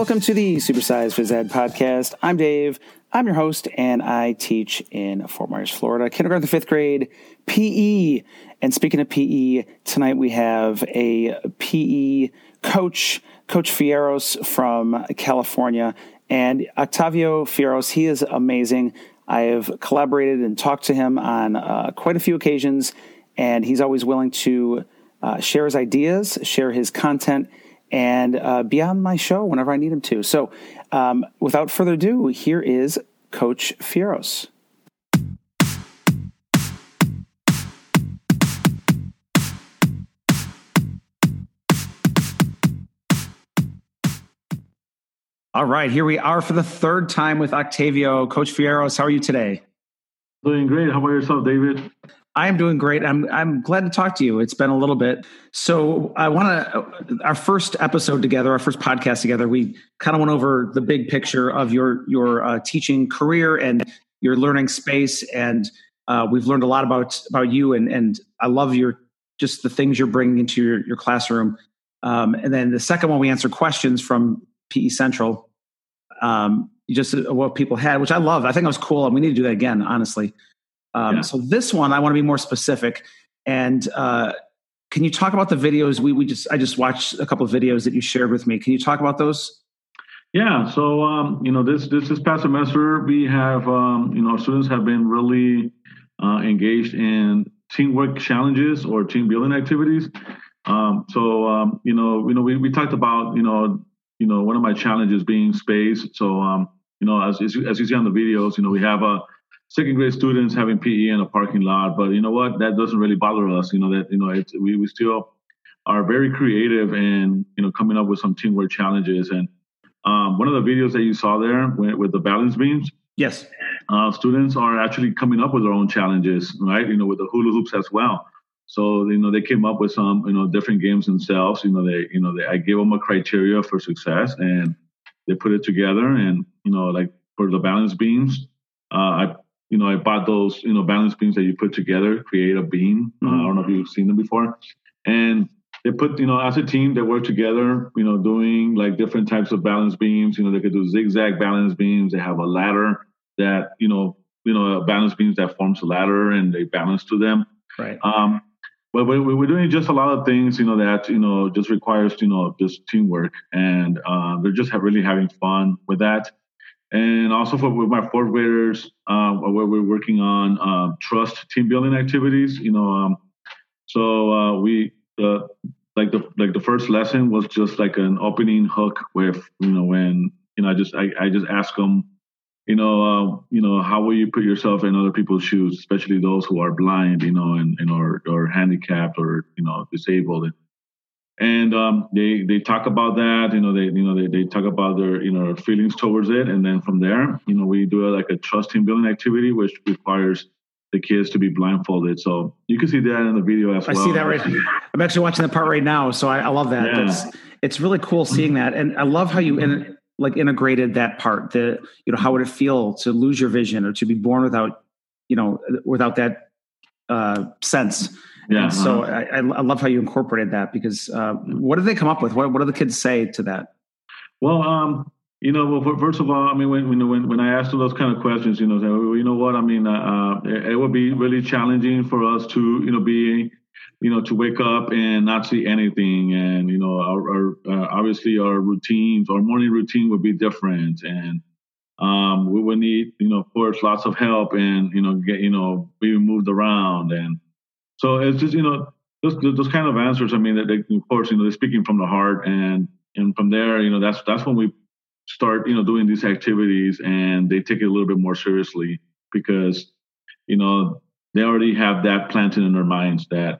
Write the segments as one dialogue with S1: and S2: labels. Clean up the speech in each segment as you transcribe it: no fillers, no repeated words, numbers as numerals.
S1: Welcome to the Supersize Phys Ed podcast. I'm Dave. I'm your host, and I teach in Fort Myers, Florida, kindergarten to 5th grade, PE. And speaking of PE, tonight we have a PE coach, Coach Fierros from California. And Octavio Fierros, he is amazing. I have collaborated and talked to him on quite a few occasions, and he's always willing to share his ideas, share his content, and be on my show whenever I need him to. So without further ado, here is Coach Fierros. All right, here we are for the third time with Octavio. Coach Fierros, how are you today?
S2: Doing great. How about yourself, David?
S1: I am doing great. I'm glad to talk to you. It's been a little bit. So I want to, our first episode together, our first podcast together, we kind of went over the big picture of your teaching career and your learning space. And we've learned a lot about you. And I love just the things you're bringing into your classroom. And then the second one, we answer questions from PE Central. Just what people had, which I love. I think it was cool. And we need to do that again, honestly. So this one, I want to be more specific. And can you talk about the videos? I just watched a couple of videos that you shared with me. Can you talk about those?
S2: Yeah. So, this past semester, we have, our students have been really engaged in teamwork challenges or team building activities. We talked about, one of my challenges being space. So, as you see on the videos, we have second grade students having PE in a parking lot, but you know what? That doesn't really bother us. We still are very creative and coming up with some teamwork challenges. And one of the videos that you saw there with the balance beams,
S1: yes,
S2: students are actually coming up with their own challenges, right? With the hula hoops as well. So they came up with some different games themselves. I gave them a criteria for success, and they put it together. And like for the balance beams, I bought those, balance beams that you put together, create a beam. I don't know if you've seen them before. And they put, as a team, they work together, doing like different types of balance beams. They could do zigzag balance beams. They have a ladder that, balance beams that forms a ladder and they balance to them.
S1: Right.
S2: But we're doing just a lot of things, that, just requires, just teamwork. And they're just really having fun with that. And also with my fourth graders, where we're working on trust team building activities. The first lesson was just like an opening hook with when I just ask them, how will you put yourself in other people's shoes, especially those who are blind, or handicapped or disabled. And they talk about that, they talk about their feelings towards it, and then from there, we do a trust team building activity, which requires the kids to be blindfolded. So you can see that in the video as well.
S1: I see that right. I'm actually watching that part right now, so I love that.
S2: Yeah.
S1: It's really cool seeing that, and I love how you integrated that part. How would it feel to lose your vision or to be born without that sense.
S2: Yeah.
S1: So I love how you incorporated that because what did they come up with? What do the kids say to that?
S2: Well, first of all, I mean, when I asked them those kind of questions, it would be really challenging for us to, to wake up and not see anything. And, our obviously our morning routine would be different. And we would need, of course, lots of help and, being moved around. And so it's just, those kind of answers. I mean, of course, they're speaking from the heart, and from there, that's when we start, doing these activities, and they take it a little bit more seriously because, they already have that planted in their minds that,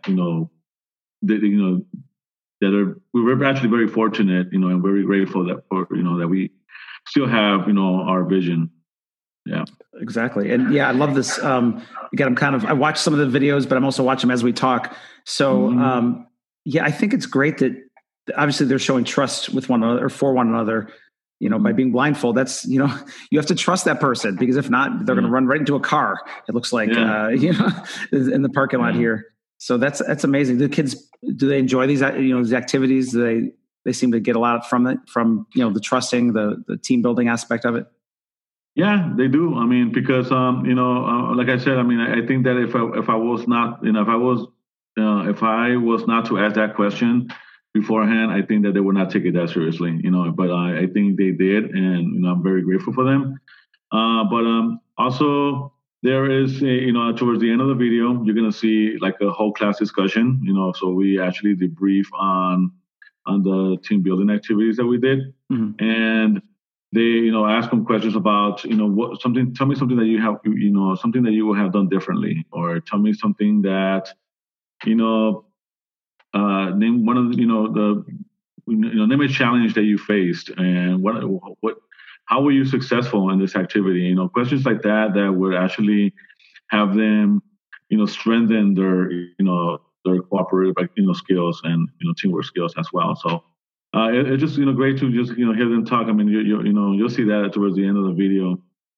S2: we're actually very fortunate, and very grateful that we still have, our vision. Yeah,
S1: exactly. And I love this. Again, I watch some of the videos, but I'm also watching them as we talk. So, I think it's great that obviously they're showing trust with one another or for one another, by being blindfold. That's, you have to trust that person because if not, they're going to run right into a car. It looks like, in the parking lot here. So that's amazing. Do kids, do they enjoy these, these activities? Do they seem to get a lot from it, from the trusting, the team building aspect of it.
S2: Yeah, they do. I mean, because like I said, I mean, I think that if I was not, if I was not to ask that question beforehand, I think that they would not take it that seriously. But I think they did, and I'm very grateful for them. But also there is towards the end of the video, you're gonna see like a whole class discussion. So we actually debrief on the team building activities that we did, and they ask them questions about tell me something that you have something that you would have done differently, or tell me something that name one of name a challenge that you faced, and what how were you successful in this activity. Questions like that would actually have them strengthen their cooperative skills and teamwork skills as well. So it's just great to just hear them talk. I mean, you'll see that towards the end of the video.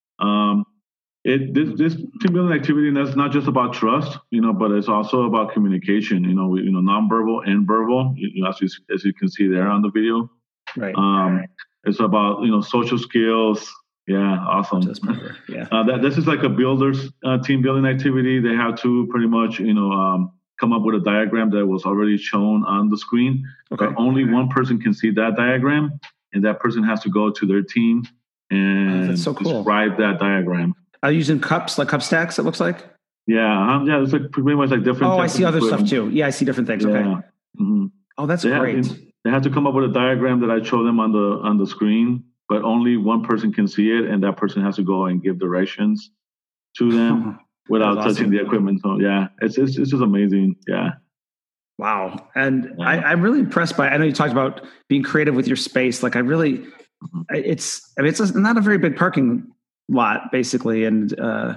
S2: This team building activity, that's not just about trust, but it's also about communication. Nonverbal and verbal. As you can see there on the video.
S1: Right.
S2: It's about social skills. Yeah, awesome.
S1: Yeah.
S2: This is like a builders team building activity. They have to pretty much come up with a diagram that was already shown on the screen.
S1: Okay.
S2: But only one person can see that diagram, and that person has to go to their team and
S1: that's so cool.
S2: describe that diagram.
S1: Are you using cups, like cup stacks, it looks like?
S2: Yeah, it's like pretty much like different.
S1: Oh, I see other stuff too. Yeah, I see different things.
S2: Yeah.
S1: Okay.
S2: Mm-hmm.
S1: Oh, that's great.
S2: They have to come up with a diagram that I show them on the screen, but only one person can see it, and that person has to go and give directions to them without touching the equipment. So yeah, it's just amazing. Yeah.
S1: Wow. And I'm really impressed by, I know you talked about being creative with your space. Like it's not a very big parking lot basically. And,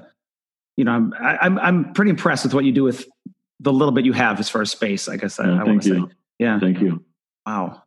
S1: I'm pretty impressed with what you do with the little bit you have as far as space, I guess. I want to say. Yeah.
S2: Thank you.
S1: Wow.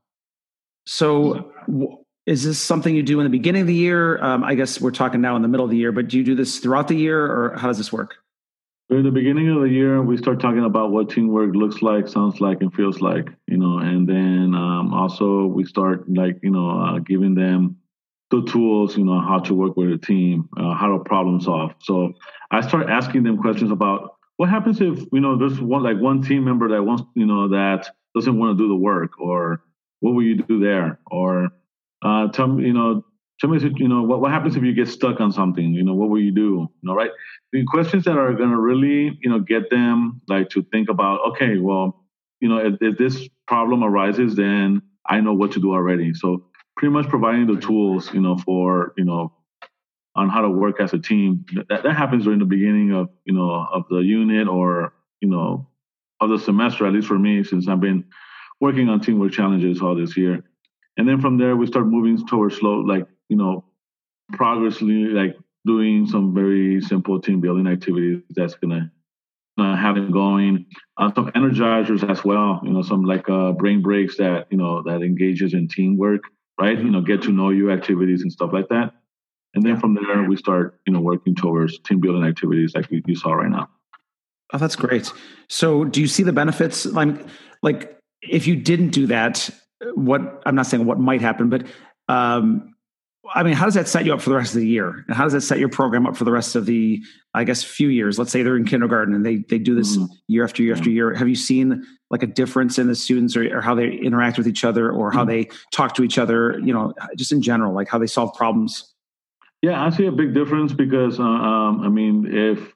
S1: So is this something you do in the beginning of the year? I guess we're talking now in the middle of the year, but do you do this throughout the year, or how does this work?
S2: In the beginning of the year, we start talking about what teamwork looks like, sounds like, and feels like, and then also we start giving them the tools, how to work with a team, how to problem solve. So I start asking them questions about what happens if, there's one team member that wants, that doesn't want to do the work, or what will you do there? Or tell me, what happens if you get stuck on something? What will you do? Right? The questions that are going to really, get them to think about, okay, well, if this problem arises, then I know what to do already. So pretty much providing the tools, for, on how to work as a team. That happens during the beginning of, of the unit, or, of the semester, at least for me, since I've been working on teamwork challenges all this year. And then from there, we start moving towards progressively, doing some very simple team building activities that's going to have it going. Some energizers as well, some brain breaks that, that engages in teamwork, right? Get to know you activities and stuff like that. And then from there, we start, working towards team building activities like you saw right now.
S1: Oh, that's great. So do you see the benefits? Like if you didn't do that, I'm not saying what might happen, but how does that set you up for the rest of the year? And how does that set your program up for the rest of the, I guess, few years? Let's say they're in kindergarten and they do this year after year after year. Have you seen a difference in the students, or how they interact with each other, or how they talk to each other, just in general, how they solve problems?
S2: Yeah, I see a big difference because, if,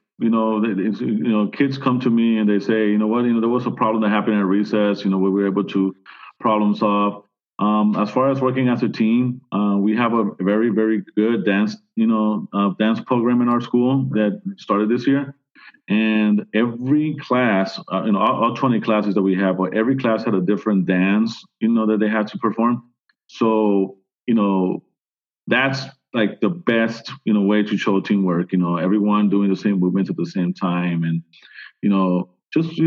S2: kids come to me and they say, there was a problem that happened at recess, we were able to problem solve. As far as working as a team, we have a very, very good dance program in our school that started this year. And every class, all 20 classes that we have, but every class had a different dance, that they had to perform. So, that's the best, way to show teamwork, everyone doing the same movements at the same time. And, just,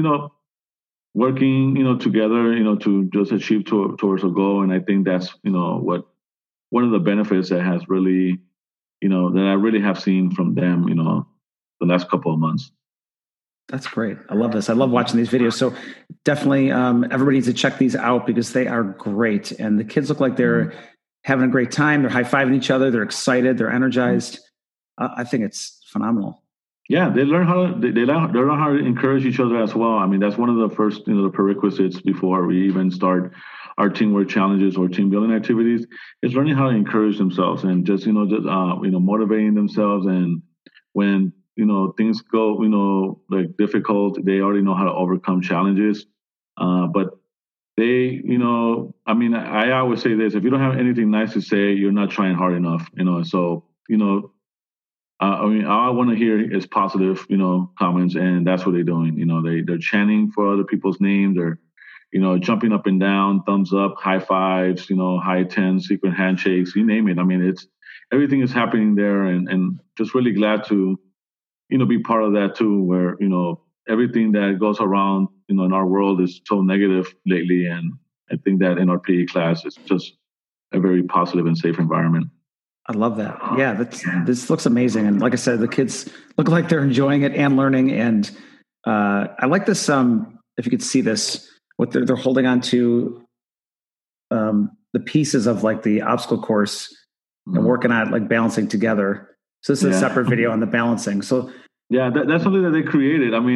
S2: working, together, to just achieve towards a goal. And I think that's, what one of the benefits that has really, that I really have seen from them, the last couple of months.
S1: That's great. I love this. I love watching these videos. So definitely everybody needs to check these out because they are great. And the kids look like they're having a great time. They're high-fiving each other. They're excited. They're energized. I think it's phenomenal.
S2: Yeah, they learn how to they learn how to encourage each other as well. I mean, that's one of the first the prerequisites before we even start our teamwork challenges or team building activities is learning how to encourage themselves and just motivating themselves. And when things go like difficult, they already know how to overcome challenges. But they I mean, I always say this: if you don't have anything nice to say, you're not trying hard enough. So I mean, all I want to hear is positive, comments, and that's what they're doing. They're chanting for other people's names. They're, jumping up and down, thumbs up, high fives, high tens, secret handshakes, you name it. I mean, everything is happening there, and just really glad to, be part of that too. Where everything that goes around, in our world is so negative lately, and I think that in our PE class, it's just a very positive and safe environment.
S1: I love that. Yeah, this looks amazing. And like I said, the kids look like they're enjoying it and learning. And I like this. If you could see this, what they're holding on to, the pieces of like the obstacle course and working on it, like balancing together. So this is a separate video on the balancing. So
S2: yeah, that's something that they created. I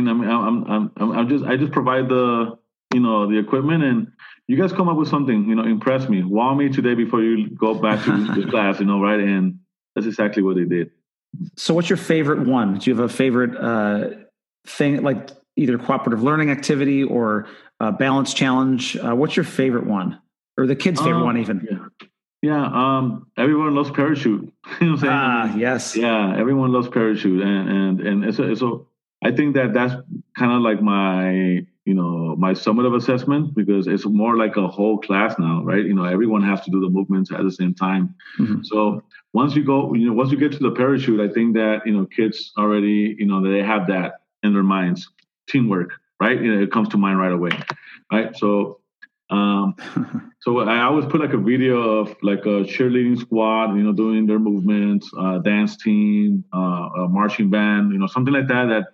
S2: just provide the the equipment, and you guys come up with something, impress me, wow me today before you go back to the class, right? And that's exactly what they did.
S1: So what's your favorite one? Do you have a favorite thing, like either cooperative learning activity or balance challenge? What's your favorite one, or the kids' favorite one even?
S2: Yeah. Everyone loves parachute. You know what I'm saying?
S1: Yes.
S2: Yeah, everyone loves parachute, and so I think that's kind of like my my summative assessment, because it's more like a whole class now, right? Everyone has to do the movements at the same time. Mm-hmm. So once you get to the parachute, I think that kids already they have that in their minds, teamwork, right? It comes to mind right away, right? So so I always put like a video of like a cheerleading squad, doing their movements, dance team, a marching band, something like that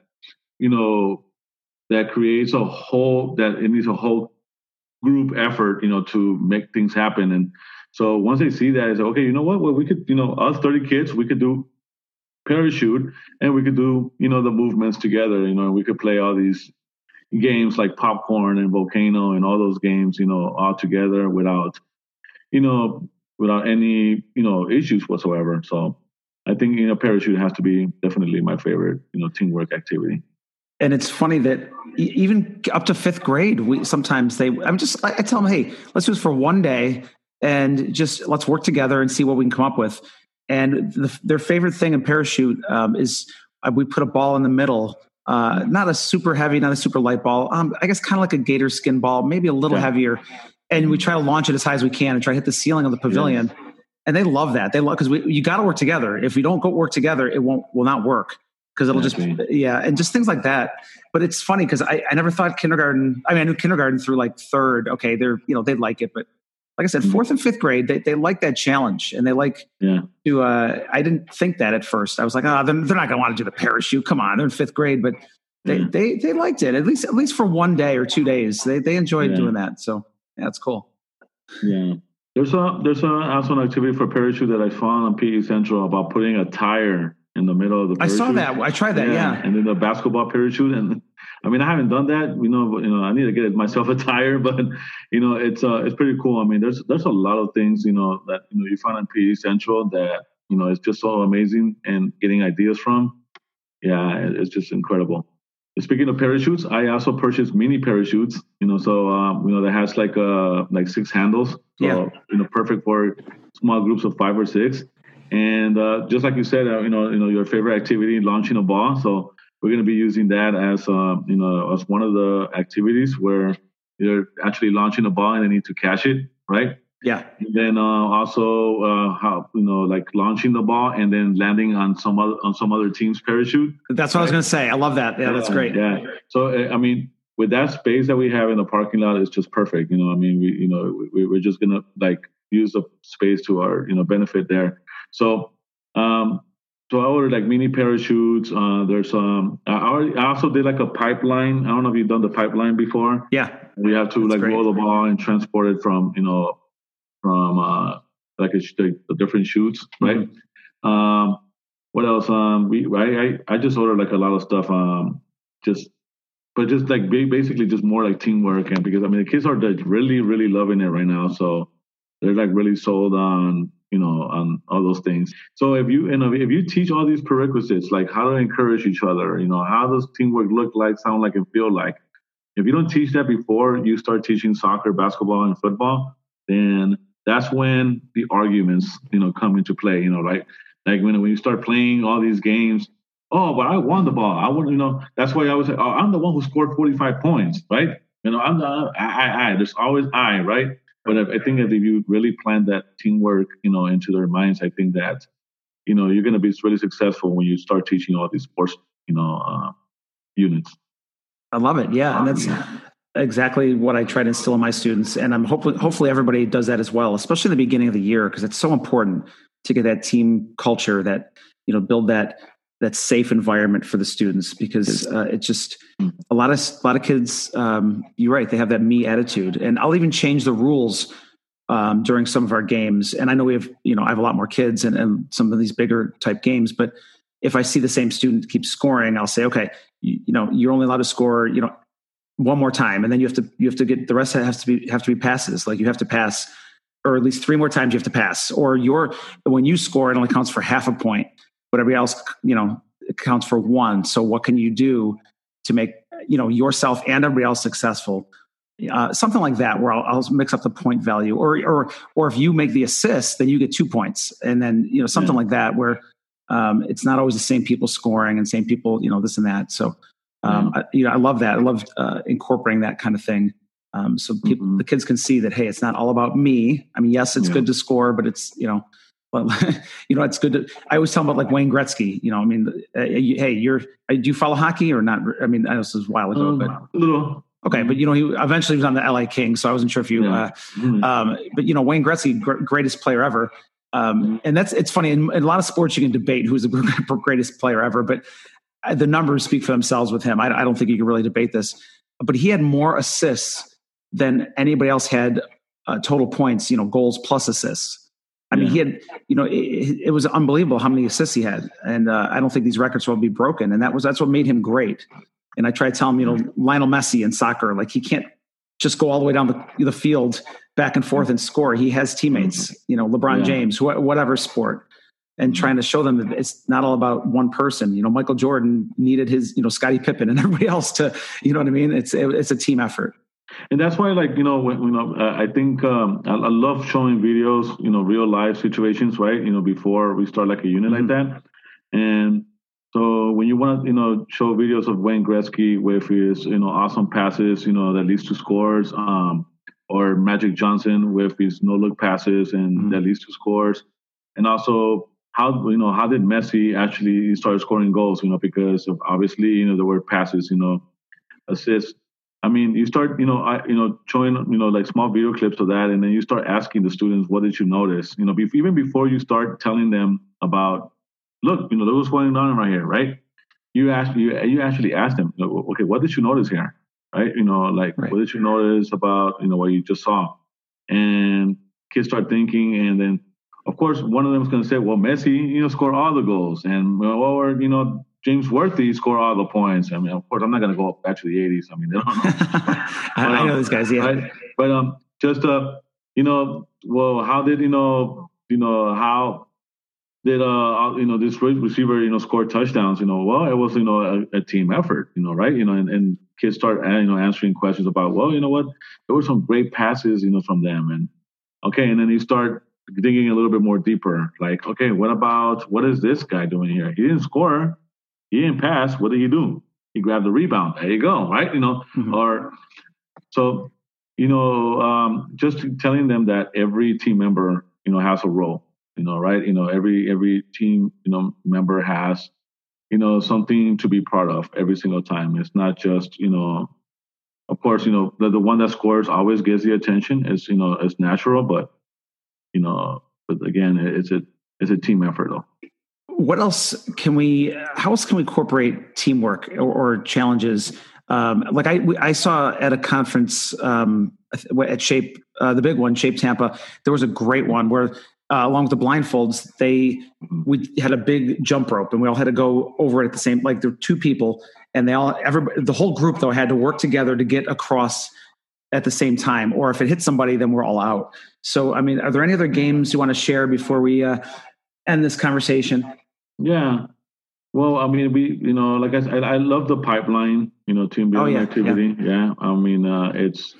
S2: that creates it needs a whole group effort, to make things happen. And so once they see that, it's like, okay, you know what? Well, we could, us 30 kids, we could do parachute, and we could do, the movements together, we could play all these games like popcorn and volcano and all those games, all together without any, issues whatsoever. So I think, parachute has to be definitely my favorite, teamwork activity.
S1: And it's funny that even up to fifth grade, I tell them, hey, let's do this for one day and just let's work together and see what we can come up with. And their favorite thing in parachute is we put a ball in the middle, not a super heavy, not a super light ball. I guess kind of like a gator skin ball, maybe a little heavier. And we try to launch it as high as we can and try to hit the ceiling of the pavilion. Yes. And they love that. They love, because you got to work together. If we don't go work together, it will not work. Because it'll and just things like that. But it's funny because I never thought kindergarten. I mean, I knew kindergarten through like third. Okay, they like it, but like I said, fourth and fifth grade, they like that challenge, and they like to. I didn't think that at first. I was like, they're not going to want to do the parachute. Come on, they're in fifth grade, but they liked it at least for one day or 2 days. They enjoyed doing that. So that's cool.
S2: Yeah. There's also an activity for parachute that I found on PE Central about putting a tire in the middle of the parachute.
S1: I saw that. I tried that. Yeah.
S2: And then the basketball parachute. And I mean, I haven't done that, I need to get myself a tire, but it's pretty cool. I mean, there's a lot of things, that, you find on PE Central that, it's just so amazing, and getting ideas from. Yeah. It's just incredible. Speaking of parachutes, I also purchased mini parachutes, that has like 6 handles. So, perfect for small groups of 5 or 6. And just like you said, your favorite activity, launching a ball. So we're going to be using that as as one of the activities where you're actually launching a ball and they need to catch it, right?
S1: Yeah.
S2: And then also how like launching the ball and then landing on some other team's parachute.
S1: That's what I was going to say. I love that. Yeah, that's great.
S2: Yeah. So I mean, with that space that we have in the parking lot, it's just perfect. We're just going to like use the space to our benefit there. So So I ordered like mini parachutes. There's I also did like a pipeline. I don't know if you've done the pipeline before.
S1: Yeah,
S2: we have to like roll the ball and transport it from like the different chutes, right? Mm-hmm. What else? I just ordered like a lot of stuff. Just like basically just more like teamwork, and because I mean the kids are like really really loving it right now, so they're like really sold on on all those things. So if you teach all these prerequisites, like how to encourage each other, how does teamwork look like, sound like, and feel like. If you don't teach that before you start teaching soccer, basketball, and football, then that's when the arguments come into play. Right? Like when you start playing all these games. Oh, but I won the ball. I won. That's why I was like, oh, I'm the one who scored 45 points, right? I'm the I. There's always I, right? But I think that if you really plant that teamwork, into their minds, I think that, you're going to be really successful when you start teaching all these sports, units.
S1: I love it. Yeah, and that's exactly what I try to instill in my students, and I'm hopefully everybody does that as well, especially in the beginning of the year, because it's so important to get that team culture, that build that safe environment for the students, because it's just a lot of kids. You're right; they have that me attitude, and I'll even change the rules during some of our games. And I know we have, I have a lot more kids and some of these bigger type games, but if I see the same student keep scoring, I'll say, okay, you're only allowed to score, one more time, and then you have to get the rest. Have to be passes. Like you have to pass, or at least 3 more times you have to pass. Or when you score, it only counts for half a point, but everybody else, it counts for 1. So what can you do to make yourself and everybody else successful? Something like that, where I'll mix up the point value, or if you make the assist, then you get 2 points, and then something like that, where it's not always the same people scoring and same people, this and that. So, I love that. I love incorporating that kind of thing. So the kids can see that, hey, it's not all about me. I mean, yes, it's good to score, but it's, but it's good to, I always tell them about like Wayne Gretzky, hey, do you follow hockey or not? I mean, I know this was a while ago, but
S2: a little.
S1: Okay, but he eventually was on the LA Kings, so I wasn't sure if you. But Wayne Gretzky, greatest player ever, and it's funny. In a lot of sports, you can debate who's the greatest player ever, but the numbers speak for themselves with him. I don't think you can really debate this. But he had more assists than anybody else had total points. Goals plus assists. I mean, he had. It was unbelievable how many assists he had, and I don't think these records will be broken. And that's what made him great. And I try to tell him, Lionel Messi in soccer, like he can't just go all the way down the field back and forth and score. He has teammates, LeBron James, whatever sport, and trying to show them that it's not all about one person. Michael Jordan needed his, Scottie Pippen and everybody else to, you know what I mean? It's a team effort.
S2: And that's why, like, I think I love showing videos, real life situations, right? Before we start like a unit like that. And so when you want to, show videos of Wayne Gretzky with his, awesome passes, that leads to scores, or Magic Johnson with his no-look passes and that leads to scores, and also how did Messi actually start scoring goals, because of obviously, there were passes, assists. I mean, you start, showing, like small video clips of that, and then you start asking the students, what did you notice? Even before you start telling them about, look, look what's going on right here, right? You actually ask them, okay, what did you notice here, right? What did you notice about, what you just saw? And kids start thinking, and then, of course, one of them is going to say, well, Messi, scored all the goals, and James Worthy scored all the points. I mean, of course, I'm not going to go back to the 80s. I mean, they don't know.
S1: I know these guys, yeah.
S2: Right? But just well, how did how did this receiver score touchdowns? Well, it was a team effort, right? And kids start answering questions about, well, what, there were some great passes from them, and okay, and then you start digging a little bit more deeper, like, okay, what is this guy doing here? He didn't score, he didn't pass. What did he do? He grabbed the rebound. There you go, right? Or so just telling them that every team member has a role. Right? Every team, member has, something to be proud of every single time. It's not just, of course, the one that scores always gets the attention. It's natural, but again, it's a team effort though.
S1: how else can we incorporate teamwork or challenges? Like I saw at a conference at Shape, the big one, Shape Tampa, there was a great one where along with the blindfolds, we had a big jump rope and we all had to go over it at the same, like there were two people and the whole group though had to work together to get across at the same time, or if it hits somebody, then we're all out. So, I mean, are there any other games you want to share before we end this conversation?
S2: Yeah. Well, I mean, like I said, I love the pipeline, team building activity. Yeah. I mean, it's,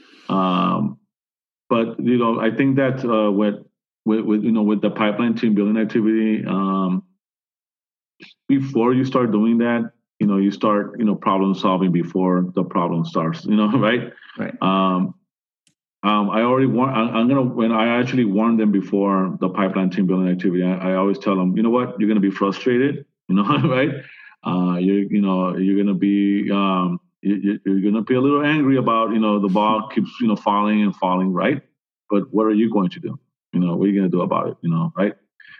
S2: but, I think that with the pipeline team building activity, before you start doing that, you start, problem solving before the problem starts, right?
S1: Right.
S2: I already when I actually warn them before the pipeline team building activity, I always tell them, you know what, you're going to be frustrated, right? You're going to be, you're going to be a little angry about, the ball keeps, falling and falling, right? But what are you going to do? What are you going to do about it? Right?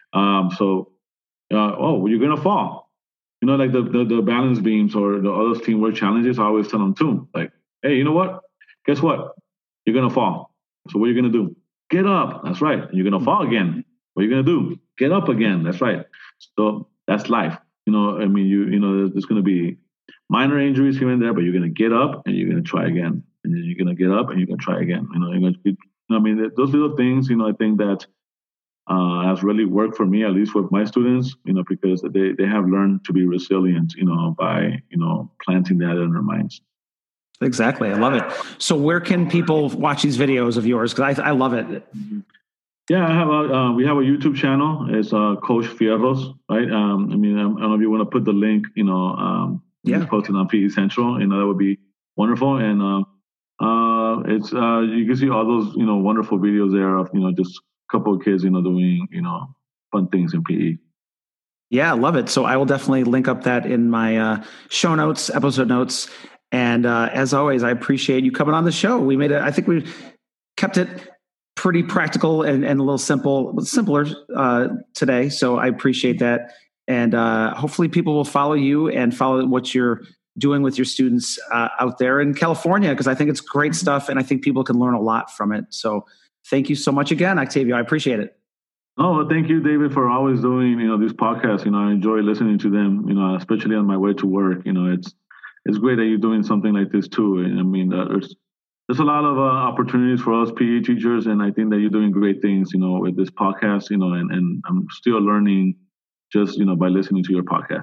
S2: You're going to fall. Like the balance beams or the other teamwork challenges, I always tell them too, like, hey, you know what? Guess what? You're going to fall. So what are you going to do? Get up. That's right. And you're going to fall again. What are you going to do? Get up again. That's right. So that's life. I mean, there's going to be minor injuries here and there, but you're going to get up and you're going to try again. And then you're going to get up and you're going to try again. Those little things, I think that has really worked for me, at least with my students, because they have learned to be resilient, by, planting that in their minds.
S1: Exactly. I love it. So where can people watch these videos of yours? Because I love it.
S2: Yeah, we have a YouTube channel. It's Coach Fierros, right? I don't know if you want to put the link, posted on PE Central, that would be wonderful. And it's you can see all those, wonderful videos there of, just a couple of kids, doing, fun things in PE.
S1: Yeah, I love it. So I will definitely link up that in my show notes, episode notes. And as always, I appreciate you coming on the show. I think we kept it pretty practical and a little simpler today. So I appreciate that. And hopefully people will follow you and follow what you're doing with your students out there in California, because I think it's great stuff. And I think people can learn a lot from it. So thank you so much again, Octavio. I appreciate it.
S2: Oh, thank you, David, for always doing, these podcasts. I enjoy listening to them, especially on my way to work. It's great that you're doing something like this too. I mean, there's a lot of opportunities for us PE teachers, and I think that you're doing great things, with this podcast, and I'm still learning just, by listening to your podcast.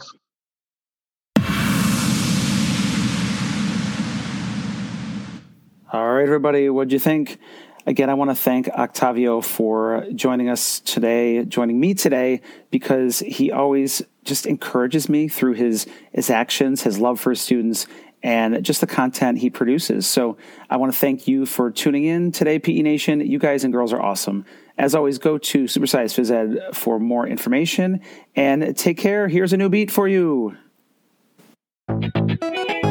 S1: All right, everybody, what'd you think? Again, I want to thank Octavio for joining me today, because he always just encourages me through his actions, his love for his students, and just the content he produces. So I want to thank you for tuning in today, PE Nation. You guys and girls are awesome. As always, go to Supersize Phys Ed for more information, and take care. Here's a new beat for you.